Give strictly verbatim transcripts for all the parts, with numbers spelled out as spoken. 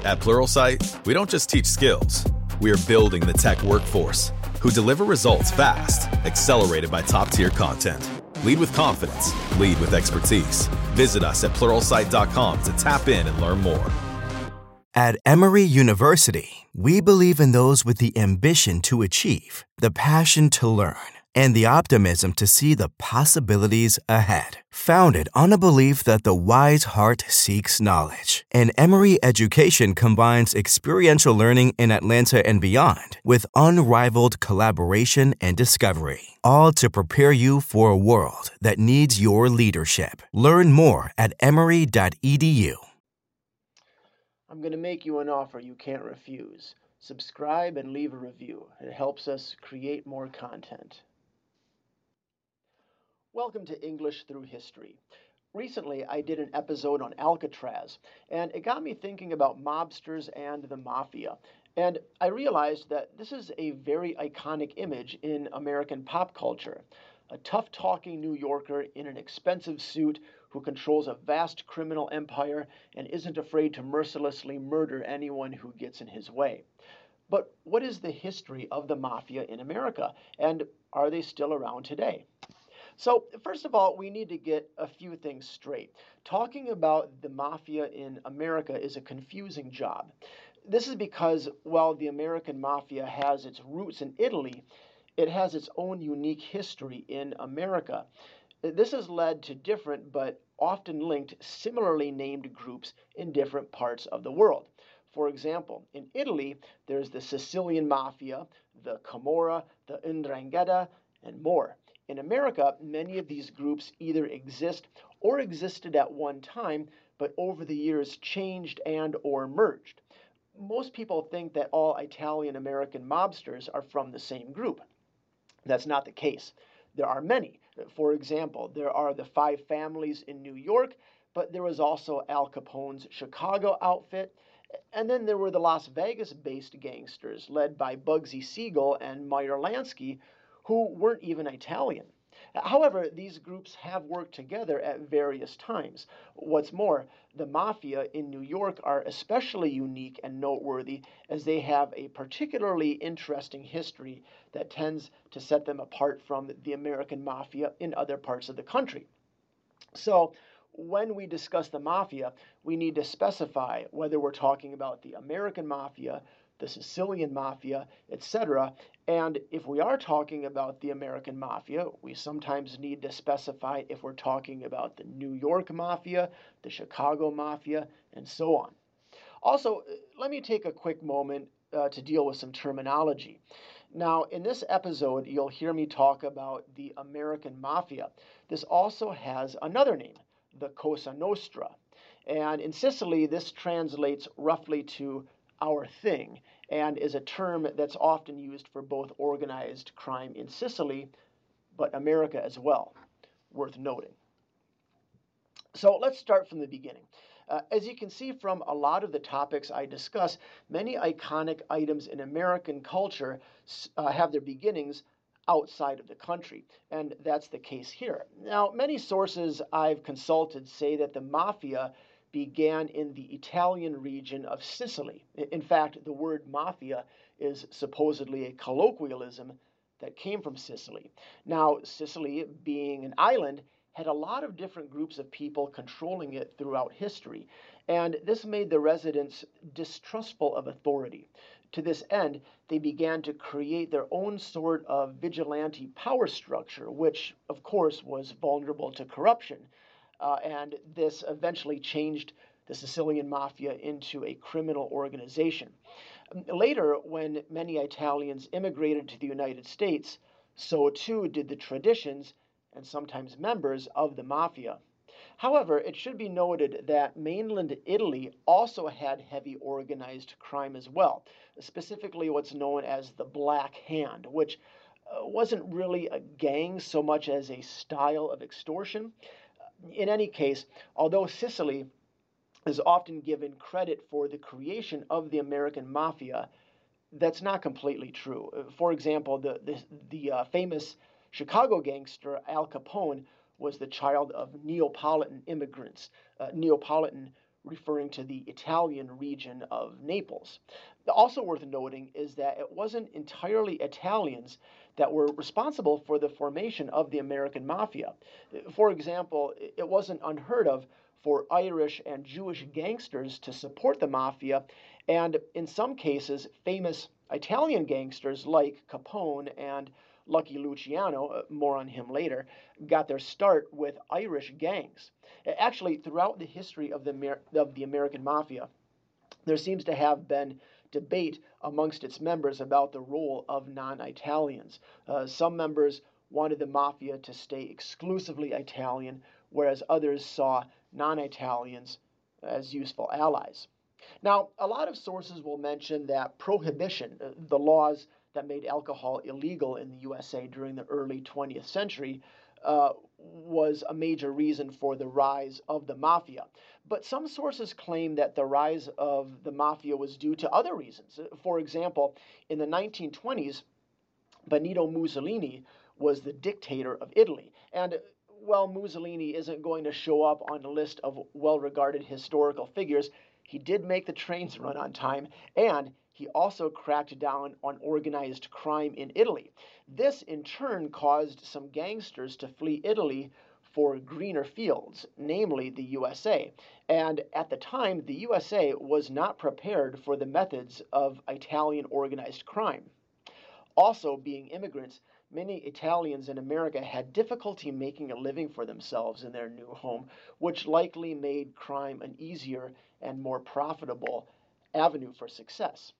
At Pluralsight, we don't just teach skills. We are building the tech workforce who deliver results fast, accelerated by top-tier content. Lead with confidence. Lead with expertise. Visit us at pluralsight dot com to tap in and learn more. At Emory University, we believe in those with the ambition to achieve, the passion to learn, and the optimism to see the possibilities ahead. Founded on a belief that the wise heart seeks knowledge, and Emory education combines experiential learning in Atlanta and beyond with unrivaled collaboration and discovery, all to prepare you for a world that needs your leadership. Learn more at emory dot e d u. I'm going to make you an offer you can't refuse. Subscribe and leave a review. It helps us create more content. Welcome to English Through History. Recently, I did an episode on Alcatraz, and it got me thinking about mobsters and the mafia. And I realized that this is a very iconic image in American pop culture. A tough-talking New Yorker in an expensive suit who controls a vast criminal empire and isn't afraid to mercilessly murder anyone who gets in his way. But what is the history of the mafia in America, and are they still around today? So, first of all, we need to get a few things straight. Talking about the mafia in America is a confusing job. This is because, while the American mafia has its roots in Italy, it has its own unique history in America. This has led to different but often linked, similarly named groups in different parts of the world. For example, in Italy, there's the Sicilian Mafia, the Camorra, the Ndrangheta, and more. In America, many of these groups either exist or existed at one time, but over the years changed and or merged. Most people think that all Italian-American mobsters are from the same group. That's not the case. There are many. For example, there are the Five Families in New York, but there was also Al Capone's Chicago outfit, and then there were the Las Vegas-based gangsters led by Bugsy Siegel and Meyer Lansky, who weren't even Italian. However, these groups have worked together at various times. What's more, the mafia in New York are especially unique and noteworthy as they have a particularly interesting history that tends to set them apart from the American mafia in other parts of the country. So, when we discuss the mafia, we need to specify whether we're talking about the American mafia, the Sicilian mafia, et cetera. And if we are talking about the American mafia, we sometimes need to specify if we're talking about the New York mafia, the Chicago mafia, and so on. Also, let me take a quick moment uh, to deal with some terminology. Now, in this episode, you'll hear me talk about the American mafia. This also has another name, the Cosa Nostra. And in Sicily, this translates roughly to our thing, and is a term that's often used for both organized crime in Sicily, but America as well, worth noting. So let's start from the beginning. Uh, as you can see from a lot of the topics I discuss, many iconic items in American culture uh, have their beginnings outside of the country, and that's the case here. Now, many sources I've consulted say that the mafia began in the Italian region of Sicily. In fact, the word mafia is supposedly a colloquialism that came from Sicily. Now, Sicily, being an island, had a lot of different groups of people controlling it throughout history, and this made the residents distrustful of authority. To this end, they began to create their own sort of vigilante power structure, which, of course, was vulnerable to corruption. Uh, and this eventually changed the Sicilian mafia into a criminal organization. Later, when many Italians immigrated to the United States, so too did the traditions and sometimes members of the mafia. However, it should be noted that mainland Italy also had heavy organized crime as well, specifically what's known as the Black Hand, which uh, wasn't really a gang so much as a style of extortion. In any case, although Sicily is often given credit for the creation of the American mafia, that's not completely true. For example, the, the, the uh, famous Chicago gangster Al Capone was the child of Neapolitan immigrants. Uh, Neapolitan referring to the Italian region of Naples. Also worth noting is that it wasn't entirely Italians that were responsible for the formation of the American Mafia. For example, it wasn't unheard of for Irish and Jewish gangsters to support the Mafia, and in some cases, famous Italian gangsters like Capone and Lucky Luciano, uh, more on him later, got their start with Irish gangs. Actually, throughout the history of the, Amer- of the American Mafia, there seems to have been debate amongst its members about the role of non-Italians. Uh, some members wanted the Mafia to stay exclusively Italian, whereas others saw non-Italians as useful allies. Now, a lot of sources will mention that prohibition, uh, the laws that made alcohol illegal in the U S A during the early twentieth century, uh, was a major reason for the rise of the mafia. But some sources claim that the rise of the mafia was due to other reasons. For example, in the nineteen twenties, Benito Mussolini was the dictator of Italy. And while Mussolini isn't going to show up on a list of well-regarded historical figures, he did make the trains run on time, and he also cracked down on organized crime in Italy. This, in turn, caused some gangsters to flee Italy for greener fields, namely the U S A. And at the time, the U S A was not prepared for the methods of Italian organized crime. Also, being immigrants, many Italians in America had difficulty making a living for themselves in their new home, which likely made crime an easier and more profitable avenue for success.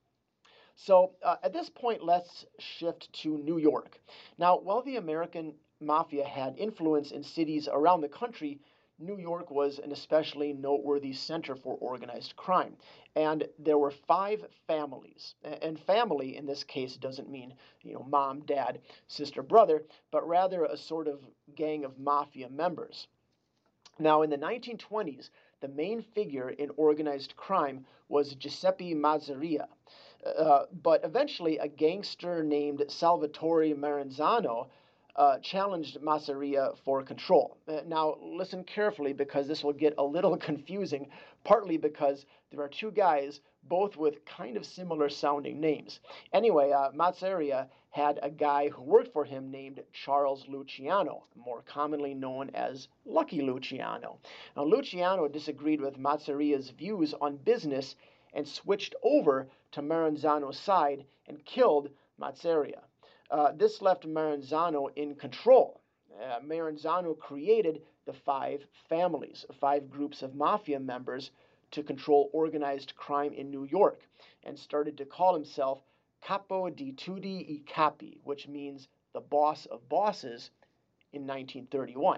So uh, at this point, let's shift to New York. Now, while the American Mafia had influence in cities around the country, New York was an especially noteworthy center for organized crime. And there were five families. And family in this case doesn't mean, you know, mom, dad, sister, brother, but rather a sort of gang of mafia members. Now, in the nineteen twenties, the main figure in organized crime was Giuseppe Mazzaria. Uh, but eventually, a gangster named Salvatore Maranzano uh, challenged Mazzaria for control. Uh, now, listen carefully because this will get a little confusing, partly because there are two guys, both with kind of similar sounding names. Anyway, uh, Mazzaria had a guy who worked for him named Charles Luciano, more commonly known as Lucky Luciano. Now, Luciano disagreed with Mazzaria's views on business and switched over to Maranzano's side and killed Mazzaria. Uh, this left Maranzano in control. Uh, Maranzano created the five families, five groups of mafia members to control organized crime in New York, and started to call himself Capo di Tutti I Capi, which means the boss of bosses, in nineteen thirty-one.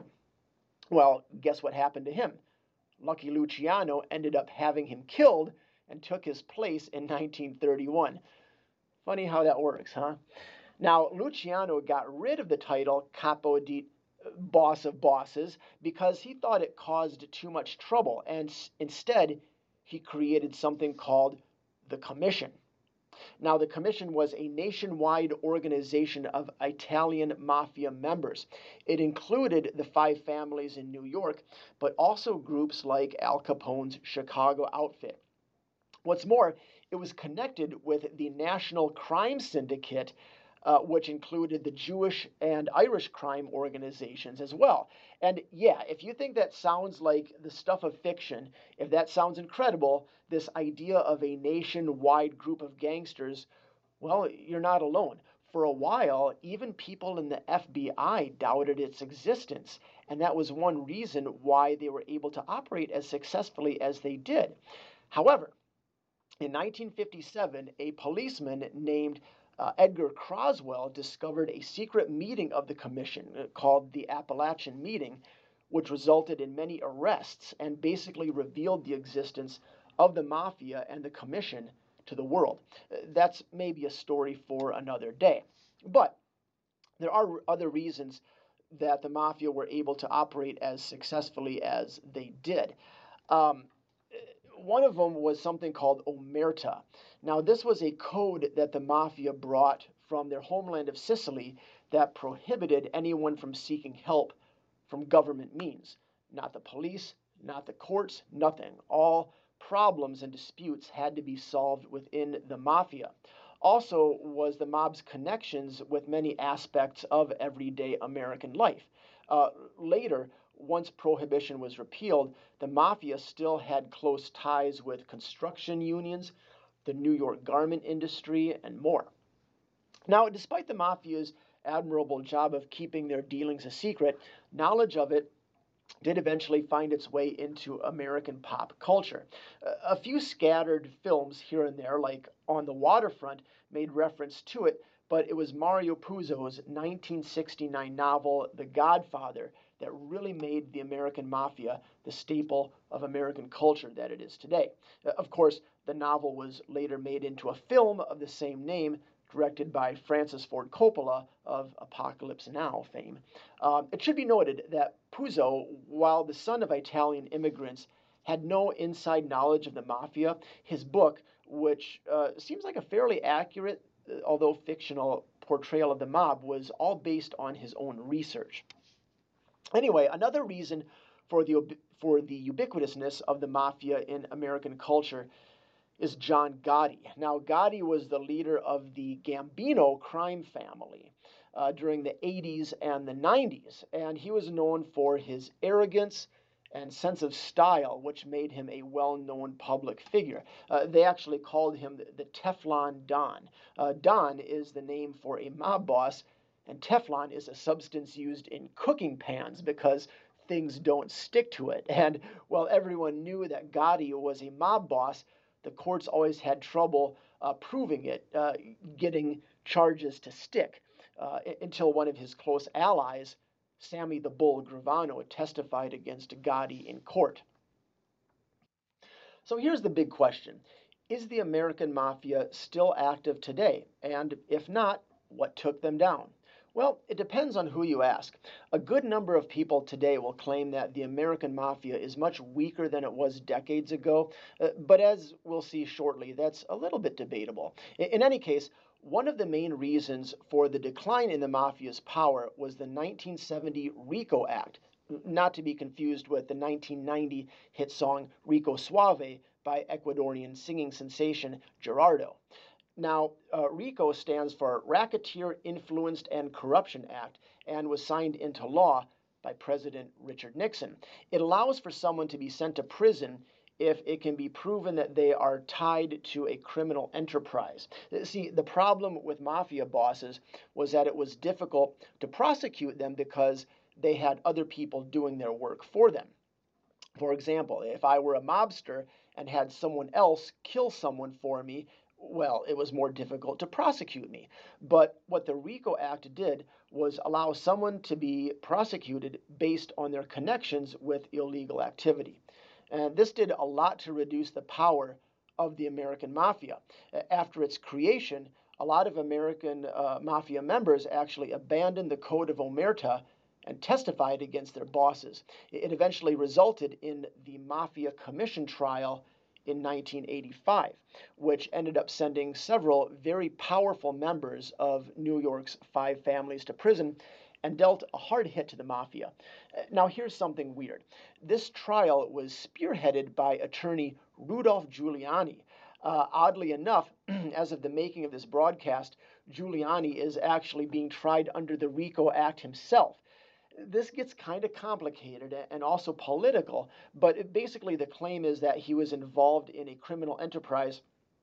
Well, guess what happened to him? Lucky Luciano ended up having him killed and took his place in nineteen thirty-one. Funny how that works, huh? Now, Luciano got rid of the title Capo di Boss of Bosses because he thought it caused too much trouble, and instead he created something called the Commission. Now, the Commission was a nationwide organization of Italian mafia members. It included the five families in New York, but also groups like Al Capone's Chicago outfit. What's more, it was connected with the National Crime Syndicate, uh, which included the Jewish and Irish crime organizations as well. And yeah, if you think that sounds like the stuff of fiction, if that sounds incredible, this idea of a nationwide group of gangsters, well, you're not alone. For a while, even people in the F B I doubted its existence, and that was one reason why they were able to operate as successfully as they did. However, in nineteen fifty-seven, a policeman named uh, Edgar Croswell discovered a secret meeting of the Commission uh, called the Appalachian Meeting, which resulted in many arrests and basically revealed the existence of the Mafia and the Commission to the world. Uh, that's maybe a story for another day. But there are other reasons that the Mafia were able to operate as successfully as they did. Um, One of them was something called Omerta. Now, this was a code that the Mafia brought from their homeland of Sicily that prohibited anyone from seeking help from government means. Not the police, not the courts, nothing. All problems and disputes had to be solved within the mafia. Also was the mob's connections with many aspects of everyday American life. Uh, later, once prohibition was repealed, the mafia still had close ties with construction unions, the New York garment industry, and more. Now, despite the mafia's admirable job of keeping their dealings a secret, knowledge of it did eventually find its way into American pop culture. A few scattered films here and there, like On the Waterfront, made reference to it, but it was Mario Puzo's nineteen sixty-nine novel, The Godfather, that really made the American Mafia the staple of American culture that it is today. Of course, the novel was later made into a film of the same name, directed by Francis Ford Coppola of Apocalypse Now fame. Um, it should be noted that Puzo, while the son of Italian immigrants, had no inside knowledge of the mafia. His book, which uh, seems like a fairly accurate, uh, although fictional, portrayal of the mob, was all based on his own research. Anyway, another reason for the, for the ubiquitousness of the mafia in American culture is John Gotti. Now, Gotti was the leader of the Gambino crime family uh, during the eighties and the nineties, and he was known for his arrogance and sense of style, which made him a well-known public figure. Uh, they actually called him the, the Teflon Don. Uh, Don is the name for a mob boss, and Teflon is a substance used in cooking pans because things don't stick to it. And while everyone knew that Gotti was a mob boss, the courts always had trouble uh, proving it, uh, getting charges to stick, uh, until one of his close allies, Sammy the Bull Gravano, testified against Gotti in court. So here's the big question. Is the American Mafia still active today? And if not, what took them down? Well, it depends on who you ask. A good number of people today will claim that the American Mafia is much weaker than it was decades ago, uh, but as we'll see shortly, that's a little bit debatable. In, in any case, one of the main reasons for the decline in the Mafia's power was the nineteen seventy RICO Act, not to be confused with the nineteen ninety hit song Rico Suave by Ecuadorian singing sensation Gerardo. Now, uh, RICO stands for Racketeer Influenced and Corruption Act and was signed into law by President Richard Nixon. It allows for someone to be sent to prison if it can be proven that they are tied to a criminal enterprise. See, the problem with mafia bosses was that it was difficult to prosecute them because they had other people doing their work for them. For example, if I were a mobster and had someone else kill someone for me, well, it was more difficult to prosecute me. But what the RICO Act did was allow someone to be prosecuted based on their connections with illegal activity. And this did a lot to reduce the power of the American Mafia. After its creation, a lot of American uh, Mafia members actually abandoned the Code of Omerta and testified against their bosses. It eventually resulted in the Mafia Commission trial in nineteen eighty-five, which ended up sending several very powerful members of New York's five families to prison and dealt a hard hit to the mafia. Now, here's something weird. This trial was spearheaded by attorney Rudolph Giuliani. Uh, oddly enough, as of the making of this broadcast, Giuliani is actually being tried under the RICO Act himself. This gets kind of complicated and also political, but it, basically the claim is that he was involved in a criminal enterprise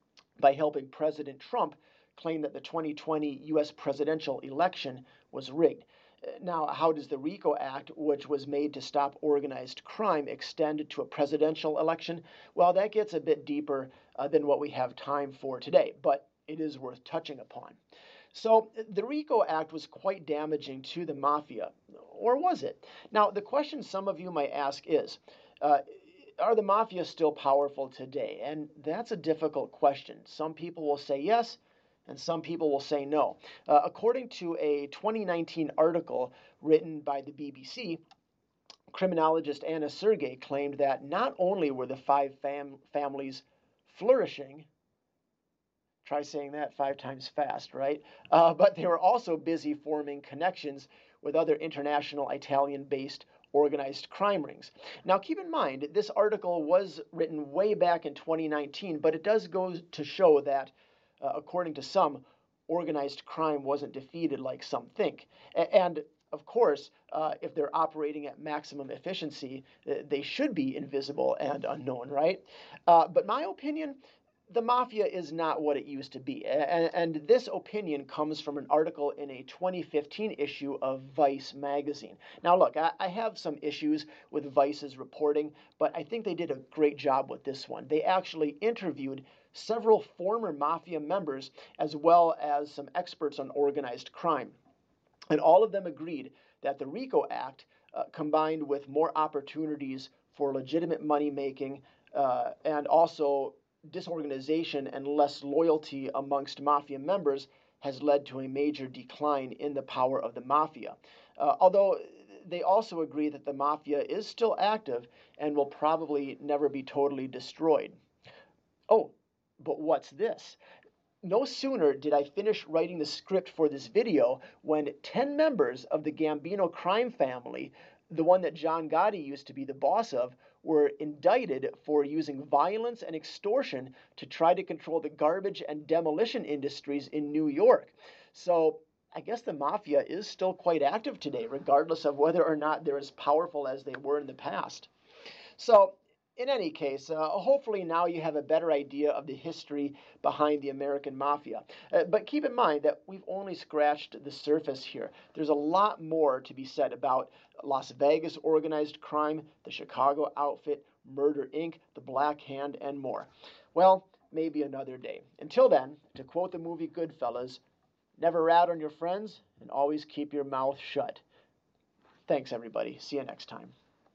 by helping President Trump claim that the twenty twenty U S presidential election was rigged. Now, how does the RICO Act, which was made to stop organized crime, extend to a presidential election? Well, that gets a bit deeper uh, than what we have time for today, but it is worth touching upon. So the RICO Act was quite damaging to the mafia, or was it? Now, the question some of you might ask is, uh, are the mafia still powerful today? And that's a difficult question. Some people will say yes, and some people will say no. Uh, according to a twenty nineteen article written by the B B C, criminologist Anna Sergey claimed that not only were the five fam- families flourishing, try saying that five times fast, right? Uh, but they were also busy forming connections with other international Italian-based organized crime rings. Now, keep in mind, this article was written way back in twenty nineteen, but it does go to show that, uh, according to some, organized crime wasn't defeated like some think. A- and of course, uh, if they're operating at maximum efficiency, uh, they should be invisible and unknown, right? Uh, but my opinion, the mafia is not what it used to be. And, and this opinion comes from an article in a twenty fifteen issue of Vice magazine. Now, look, I, I have some issues with Vice's reporting, but I think they did a great job with this one. They actually interviewed several former mafia members as well as some experts on organized crime. And all of them agreed that the RICO Act, uh, combined with more opportunities for legitimate money making uh, and also disorganization and less loyalty amongst mafia members, has led to a major decline in the power of the mafia. Uh, although they also agree that the mafia is still active and will probably never be totally destroyed. Oh, but what's this? No sooner did I finish writing the script for this video when ten members of the Gambino crime family, the one that John Gotti used to be the boss of, were indicted for using violence and extortion to try to control the garbage and demolition industries in New York. So I guess the mafia is still quite active today, regardless of whether or not they're as powerful as they were in the past. So in any case, uh, hopefully now you have a better idea of the history behind the American mafia. Uh, but keep in mind that we've only scratched the surface here. There's a lot more to be said about Las Vegas organized crime, the Chicago outfit, Murder Incorporated, the Black Hand, and more. Well, maybe another day. Until then, to quote the movie Goodfellas, never rat on your friends and always keep your mouth shut. Thanks, everybody. See you next time.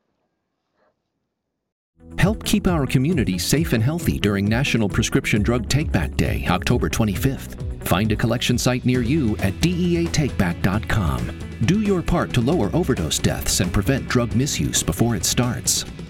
Help keep our community safe and healthy during National Prescription Drug Takeback Day, October twenty-fifth. Find a collection site near you at D E A takeback dot com. Do your part to lower overdose deaths and prevent drug misuse before it starts.